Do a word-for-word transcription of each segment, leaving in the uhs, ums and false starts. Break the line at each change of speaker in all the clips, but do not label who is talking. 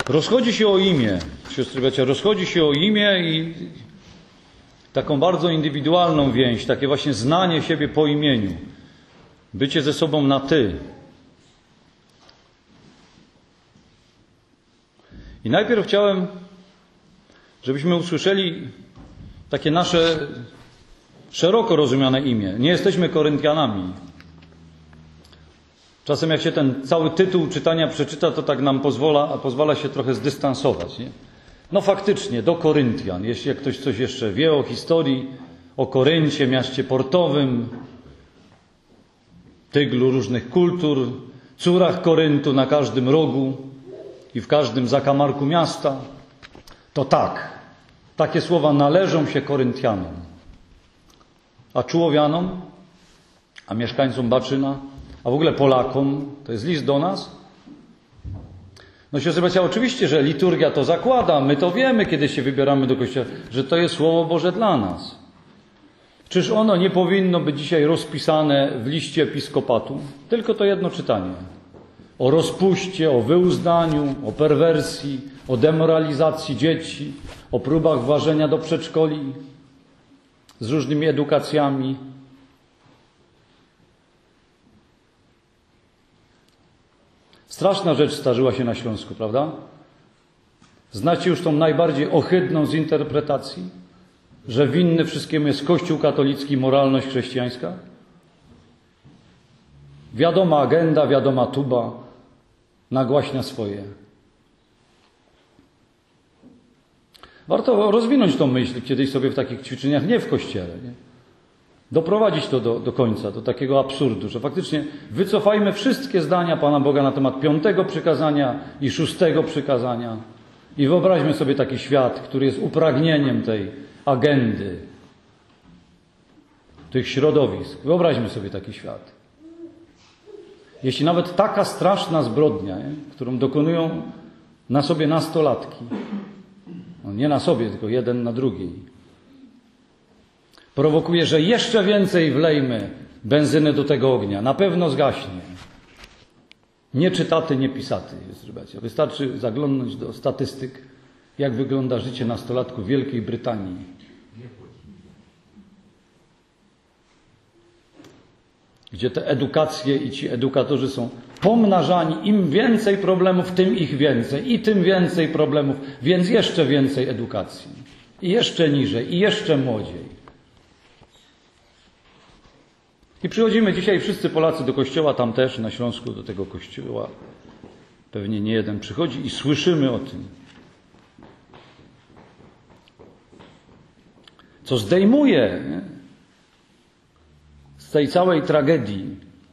Rozchodzi się o imię, siostry bracia, rozchodzi się o imię i taką bardzo indywidualną więź, takie właśnie znanie siebie po imieniu, bycie ze sobą na ty. I najpierw chciałem, żebyśmy usłyszeli takie nasze szeroko rozumiane imię. Nie jesteśmy Koryntianami. Czasem jak się ten cały tytuł czytania przeczyta, to tak nam pozwala, pozwala się trochę zdystansować. Nie? No faktycznie, do Koryntian. Jeśli jak ktoś coś jeszcze wie o historii, o Koryncie, miaście portowym, tyglu różnych kultur, córach Koryntu na każdym rogu i w każdym zakamarku miasta, to tak, takie słowa należą się Koryntianom. A Czułowianom, a mieszkańcom Baczyna, a w ogóle Polakom, to jest list do nas? No siostry bracia, oczywiście, że liturgia to zakłada, my to wiemy, kiedy się wybieramy do kościoła, że to jest Słowo Boże dla nas. Czyż ono nie powinno być dzisiaj rozpisane w liście episkopatu? Tylko to jedno czytanie. O rozpuście, o wyuzdaniu, o perwersji, o demoralizacji dzieci, o próbach włażenia do przedszkoli z różnymi edukacjami. Straszna rzecz zdarzyła się na Śląsku, prawda? Znacie już tą najbardziej ohydną z interpretacji, że winny wszystkiemu jest Kościół katolicki i moralność chrześcijańska? Wiadoma agenda, wiadoma tuba nagłaśnia swoje. Warto rozwinąć tą myśl kiedyś sobie w takich ćwiczeniach, nie w Kościele, nie? Doprowadzić to do, do końca, do takiego absurdu, że faktycznie wycofajmy wszystkie zdania Pana Boga na temat piątego przykazania i szóstego przykazania i wyobraźmy sobie taki świat, który jest upragnieniem tej agendy, tych środowisk. Wyobraźmy sobie taki świat. Jeśli nawet taka straszna zbrodnia, nie, którą dokonują na sobie nastolatki, no nie na sobie, tylko jeden na drugiej, prowokuje, że jeszcze więcej wlejmy benzyny do tego ognia. Na pewno zgaśnie. Nie czytaty, nie pisaty. Wystarczy zaglądnąć do statystyk, jak wygląda życie nastolatków w Wielkiej Brytanii. Gdzie te edukacje i ci edukatorzy są pomnażani. Im więcej problemów, tym ich więcej. I tym więcej problemów, więc jeszcze więcej edukacji. I jeszcze niżej, i jeszcze młodziej. I przychodzimy dzisiaj wszyscy Polacy do kościoła, tam też na Śląsku do tego kościoła. Pewnie nie jeden przychodzi i słyszymy o tym. Co zdejmuje nie? z tej całej tragedii,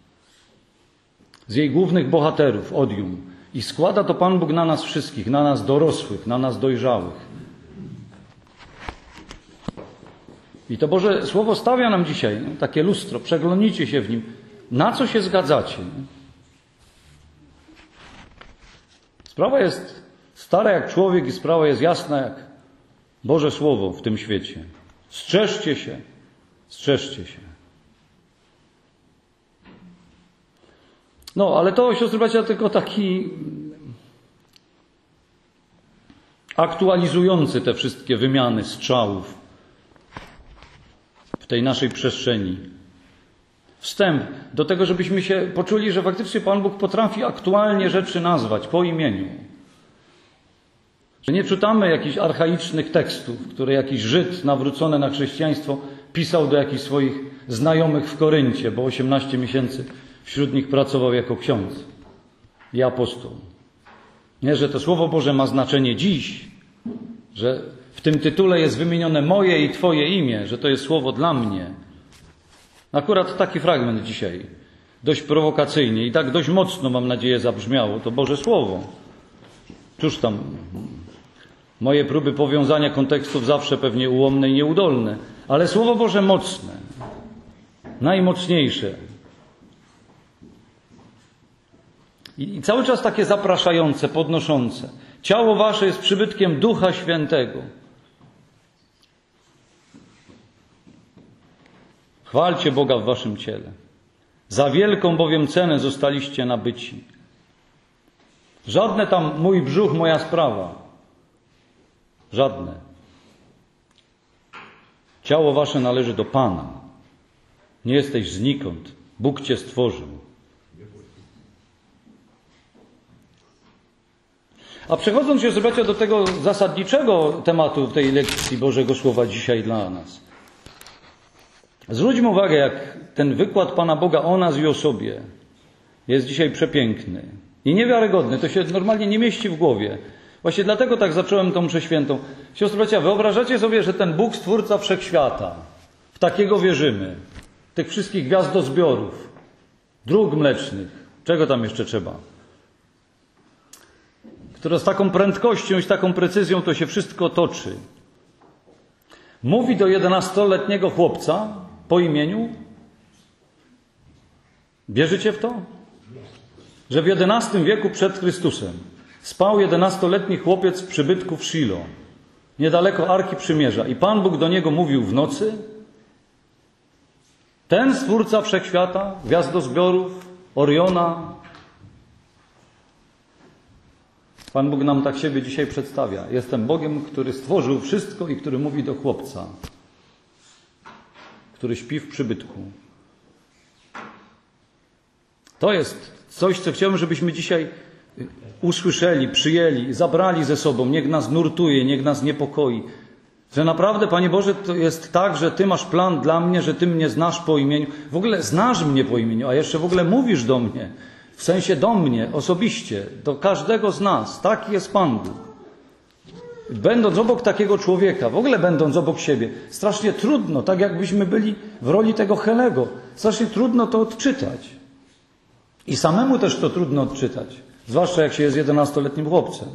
z jej głównych bohaterów, odium. I składa to Pan Bóg na nas wszystkich, na nas dorosłych, na nas dojrzałych. I to Boże Słowo stawia nam dzisiaj nie? takie lustro, przeglądnijcie się w nim. Na co się zgadzacie? Nie? Sprawa jest stara jak człowiek i sprawa jest jasna jak Boże Słowo w tym świecie. Strzeżcie się, strzeżcie się. No, ale to, siostry bracia, tylko taki aktualizujący te wszystkie wymiany strzałów w tej naszej przestrzeni. Wstęp do tego, żebyśmy się poczuli, że faktycznie Pan Bóg potrafi aktualnie rzeczy nazwać po imieniu. Że nie czytamy jakichś archaicznych tekstów, które jakiś Żyd nawrócony na chrześcijaństwo pisał do jakichś swoich znajomych w Koryncie, bo osiemnaście miesięcy wśród nich pracował jako ksiądz i apostoł. Nie, że to Słowo Boże ma znaczenie dziś, że w tym tytule jest wymienione moje i Twoje imię, że to jest słowo dla mnie. Akurat taki fragment dzisiaj, dość prowokacyjnie i tak dość mocno, mam nadzieję, zabrzmiało, to Boże Słowo. Cóż tam, moje próby powiązania kontekstów zawsze pewnie ułomne i nieudolne, ale Słowo Boże mocne, najmocniejsze. I cały czas takie zapraszające, podnoszące. Ciało wasze jest przybytkiem Ducha Świętego. Chwalcie Boga w waszym ciele. Za wielką bowiem cenę zostaliście nabyci. Żadne tam mój brzuch, moja sprawa. Żadne. Ciało wasze należy do Pana. Nie jesteś znikąd. Bóg cię stworzył. A przechodząc jeszcze bracia do tego zasadniczego tematu tej lekcji Bożego Słowa dzisiaj dla nas. Zwróćmy uwagę, jak ten wykład Pana Boga o nas i o sobie jest dzisiaj przepiękny i niewiarygodny. To się normalnie nie mieści w głowie. Właśnie dlatego tak zacząłem tą mszę świętą. Siostry bracia, wyobrażacie sobie, że ten Bóg, Stwórca Wszechświata, w takiego wierzymy, tych wszystkich gwiazdozbiorów, dróg mlecznych, czego tam jeszcze trzeba, które z taką prędkością i z taką precyzją to się wszystko toczy. Mówi do jedenastoletniego chłopca po imieniu. Wierzycie w to? Że w jedenastym wieku przed Chrystusem spał jedenastoletni chłopiec w przybytku w Shilo, niedaleko Arki Przymierza, i Pan Bóg do niego mówił w nocy. Ten Stwórca Wszechświata, gwiazdozbiorów, Oriona. Pan Bóg nam tak siebie dzisiaj przedstawia. Jestem Bogiem, który stworzył wszystko i który mówi do chłopca, który śpi w przybytku. To jest coś, co chciałbym, żebyśmy dzisiaj usłyszeli, przyjęli, zabrali ze sobą. Niech nas nurtuje, niech nas niepokoi. Że naprawdę, Panie Boże, to jest tak, że Ty masz plan dla mnie, że Ty mnie znasz po imieniu. W ogóle znasz mnie po imieniu, a jeszcze w ogóle mówisz do mnie. W sensie do mnie, osobiście, do każdego z nas. Taki jest Pan Bóg. Będąc obok takiego człowieka, w ogóle będąc obok siebie, strasznie trudno, tak jakbyśmy byli w roli tego Helego, strasznie trudno to odczytać. I samemu też to trudno odczytać. Zwłaszcza jak się jest jedenastoletnim chłopcem.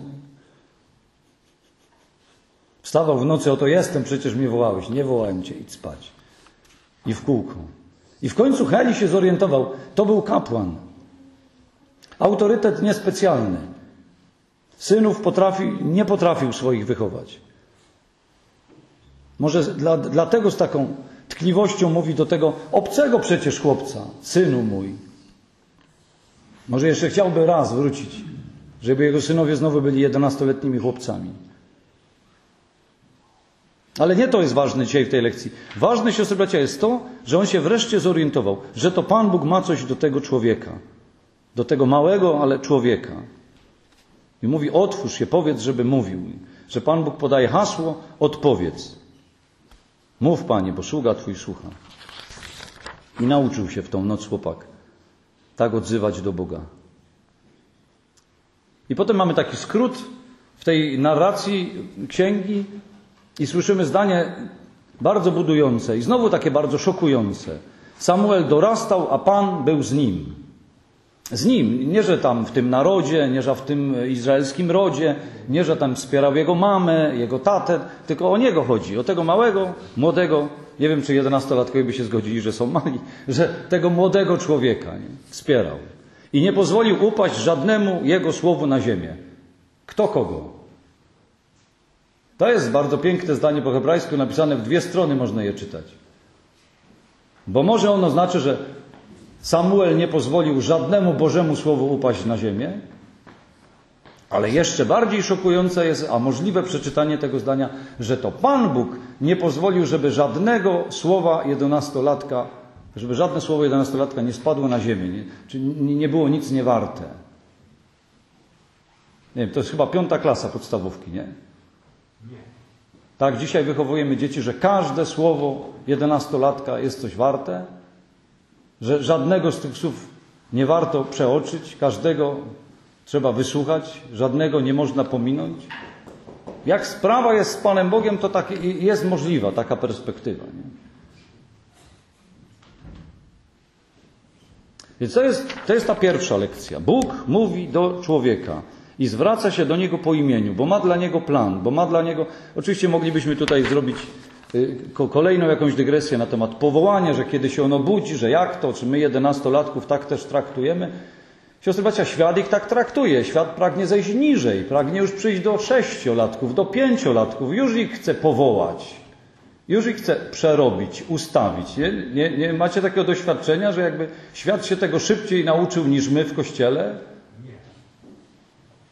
Wstawał w nocy, oto jestem, przecież mnie wołałeś. Nie wołałem cię, idź spać. I w kółko. I w końcu Heli się zorientował. To był kapłan. Autorytet niespecjalny. Synów potrafi, nie potrafił swoich wychować. Może dla, dlatego z taką tkliwością mówi do tego obcego przecież chłopca. Synu mój. Może jeszcze chciałby raz wrócić, żeby jego synowie znowu byli jedenastoletnimi chłopcami. Ale nie to jest ważne dzisiaj w tej lekcji. Ważne, siostry bracia, jest to, że on się wreszcie zorientował, że to Pan Bóg ma coś do tego człowieka. Do tego małego, ale człowieka. I mówi, otwórz się, powiedz, żeby mówił. Że Pan Bóg podaje hasło, odpowiedz. Mów, Panie, bo sługa Twój słucha. I nauczył się w tą noc chłopak tak odzywać do Boga. I potem mamy taki skrót w tej narracji księgi i słyszymy zdanie bardzo budujące i znowu takie bardzo szokujące. Samuel dorastał, a Pan był z nim. Z nim. Nie, że tam w tym narodzie, nie, że w tym izraelskim rodzie, nie, że tam wspierał jego mamę, jego tatę, tylko o niego chodzi. O tego małego, młodego, nie wiem, czy jedenastolatkowie by się zgodzili, że są mali, że tego młodego człowieka nie, wspierał. I nie pozwolił upaść żadnemu jego słowu na ziemię. Kto kogo? To jest bardzo piękne zdanie po hebrajsku, napisane w dwie strony, można je czytać. Bo może ono znaczy, że Samuel nie pozwolił żadnemu Bożemu słowu upaść na ziemię, ale jeszcze bardziej szokujące jest, a możliwe przeczytanie tego zdania, że to Pan Bóg nie pozwolił, żeby żadnego słowa jedenastolatka, żeby żadne słowo jedenastolatka nie spadło na ziemię, nie, czy nie było nic niewarte. Nie wiem, to jest chyba piąta klasa podstawówki, nie? Tak, dzisiaj wychowujemy dzieci, że każde słowo jedenastolatka jest coś warte, że żadnego z tych słów nie warto przeoczyć, każdego trzeba wysłuchać, żadnego nie można pominąć. Jak sprawa jest z Panem Bogiem, to tak jest możliwa taka perspektywa. Nie? Więc to jest, to jest ta pierwsza lekcja. Bóg mówi do człowieka i zwraca się do niego po imieniu, bo ma dla niego plan, bo ma dla niego... Oczywiście moglibyśmy tutaj zrobić kolejną jakąś dygresję na temat powołania, że kiedy się ono budzi, że jak to, czy my jedenastolatków tak też traktujemy. Siostry bracia, świat ich tak traktuje. Świat pragnie zejść niżej, pragnie już przyjść do sześciolatków, do pięciolatków. Już ich chce powołać, już ich chce przerobić, ustawić. Nie, nie, nie macie takiego doświadczenia, że jakby świat się tego szybciej nauczył niż my w Kościele?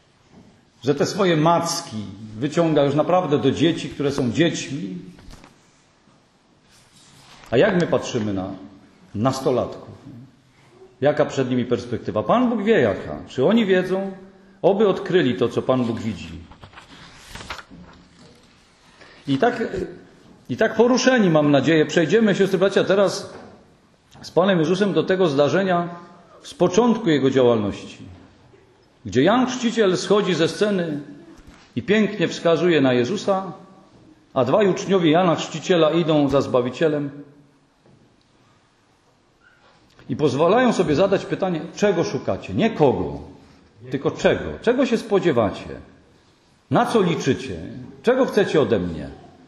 że te swoje macki wyciąga już naprawdę do dzieci, które są dziećmi. A jak my patrzymy na nastolatków? Jaka przed nimi perspektywa? Pan Bóg wie jaka. Czy oni wiedzą? Oby odkryli to, co Pan Bóg widzi. I tak, i tak poruszeni, mam nadzieję, przejdziemy, siostry bracia, teraz z Panem Jezusem do tego zdarzenia z początku Jego działalności, gdzie Jan Chrzciciel schodzi ze sceny i pięknie wskazuje na Jezusa, a dwaj uczniowie Jana Chrzciciela idą za Zbawicielem i pozwalają sobie zadać pytanie, czego szukacie? Nie kogo, tylko czego? Czego się spodziewacie? Na co liczycie? Czego chcecie ode mnie?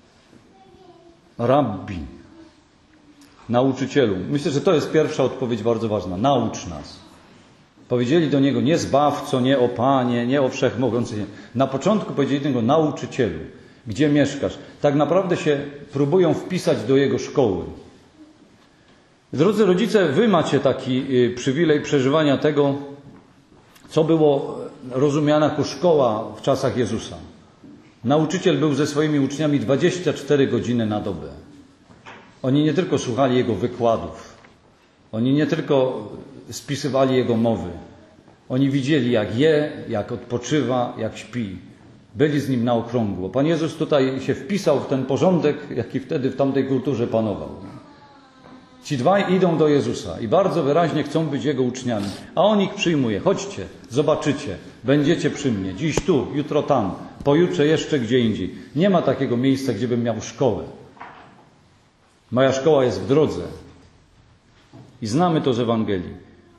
Rabbi, nauczycielu. Myślę, że to jest pierwsza odpowiedź bardzo ważna. Naucz nas. Powiedzieli do Niego nie Zbawco, nie o Panie, nie o Wszechmogący. Na początku powiedzieli do Niego nauczycielu. Gdzie mieszkasz? Tak naprawdę się próbują wpisać do Jego szkoły. Drodzy rodzice, wy macie taki przywilej przeżywania tego, co było rozumiane jako szkoła w czasach Jezusa. Nauczyciel był ze swoimi uczniami dwadzieścia cztery godziny na dobę. Oni nie tylko słuchali Jego wykładów, oni nie tylko spisywali Jego mowy, oni widzieli, jak je, jak odpoczywa, jak śpi. Byli z Nim na okrągło. Pan Jezus tutaj się wpisał w ten porządek, jaki wtedy w tamtej kulturze panował. Ci dwaj idą do Jezusa i bardzo wyraźnie chcą być Jego uczniami, a On ich przyjmuje. Chodźcie, zobaczycie, będziecie przy mnie. Dziś tu, jutro tam, pojutrze jeszcze gdzie indziej. Nie ma takiego miejsca, gdzie bym miał szkołę. Moja szkoła jest w drodze. I znamy to z Ewangelii.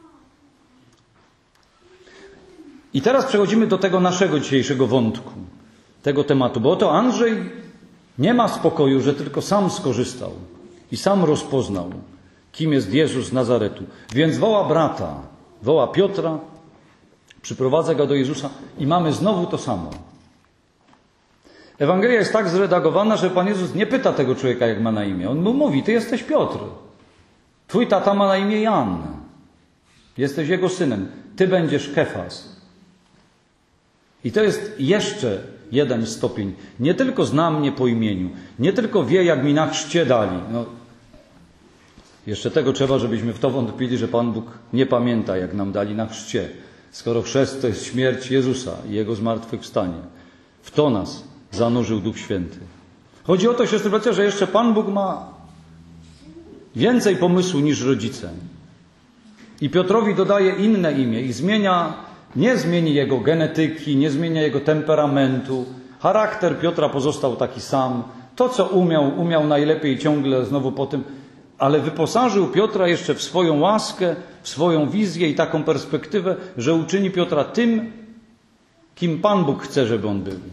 I teraz przechodzimy do tego naszego dzisiejszego wątku, tego tematu. Bo oto Andrzej nie ma spokoju, że tylko sam skorzystał i sam rozpoznał, kim jest Jezus z Nazaretu. Więc woła brata, woła Piotra, przyprowadza go do Jezusa i mamy znowu to samo. Ewangelia jest tak zredagowana, że Pan Jezus nie pyta tego człowieka, jak ma na imię. On mu mówi, ty jesteś Piotr. Twój tata ma na imię Jan. Jesteś jego synem. Ty będziesz Kefas. I to jest jeszcze jeden stopień. Nie tylko zna mnie po imieniu. Nie tylko wie, jak mi na chrzcie dali. No, jeszcze tego trzeba, żebyśmy w to wątpili, że Pan Bóg nie pamięta, jak nam dali na chrzcie. Skoro chrzest to jest śmierć Jezusa i Jego zmartwychwstanie. W to nas zanurzył Duch Święty. Chodzi o to, siostry bracia, że jeszcze Pan Bóg ma więcej pomysłu niż rodzice. I Piotrowi dodaje inne imię i zmienia, nie zmieni jego genetyki, nie zmienia jego temperamentu. Charakter Piotra pozostał taki sam. To, co umiał, umiał najlepiej ciągle znowu po tym, ale wyposażył Piotra jeszcze w swoją łaskę, w swoją wizję i taką perspektywę, że uczyni Piotra tym, kim Pan Bóg chce, żeby on był.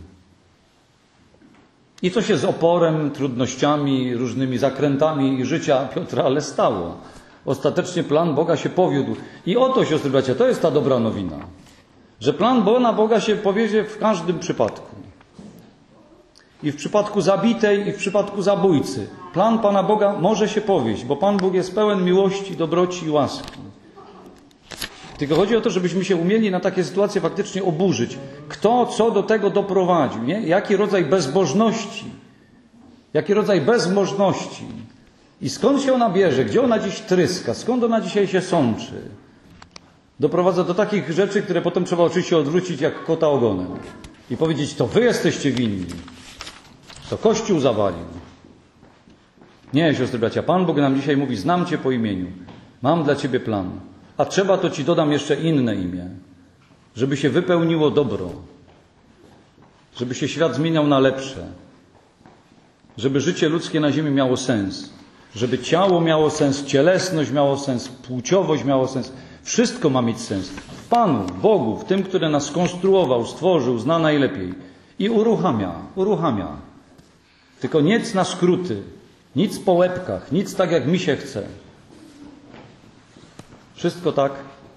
I co się z oporem, trudnościami, różnymi zakrętami życia Piotra ale stało. Ostatecznie plan Boga się powiódł. I oto, siostry bracia, to jest ta dobra nowina. Że plan Pana Boga się powiedzie w każdym przypadku. I w przypadku zabitej, i w przypadku zabójcy. Plan Pana Boga może się powieść, bo Pan Bóg jest pełen miłości, dobroci i łaski. Tylko chodzi o to, żebyśmy się umieli na takie sytuacje faktycznie oburzyć. Kto co do tego doprowadził, nie? Jaki rodzaj bezbożności, jaki rodzaj bezmożności. I skąd się ona bierze? Gdzie ona dziś tryska? Skąd ona dzisiaj się sączy? Doprowadza do takich rzeczy, które potem trzeba oczywiście odwrócić jak kota ogonem. I powiedzieć, to wy jesteście winni. To Kościół zawalił. Nie, siostry bracia, Pan Bóg nam dzisiaj mówi, znam cię po imieniu. Mam dla ciebie plan. A trzeba, to ci dodam jeszcze inne imię. Żeby się wypełniło dobro. Żeby się świat zmieniał na lepsze. Żeby życie ludzkie na ziemi miało sens. Żeby ciało miało sens, cielesność miało sens, płciowość miało sens. Wszystko ma mieć sens. W Panu, w Bogu, w tym, który nas skonstruował, stworzył, zna najlepiej. I uruchamia, uruchamia. Tylko nic na skróty, nic po łebkach, nic tak jak mi się chce. Wszystko tak,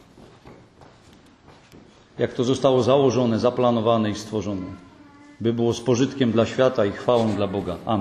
jak to zostało założone, zaplanowane i stworzone. By było z pożytkiem dla świata i chwałą dla Boga. Amen.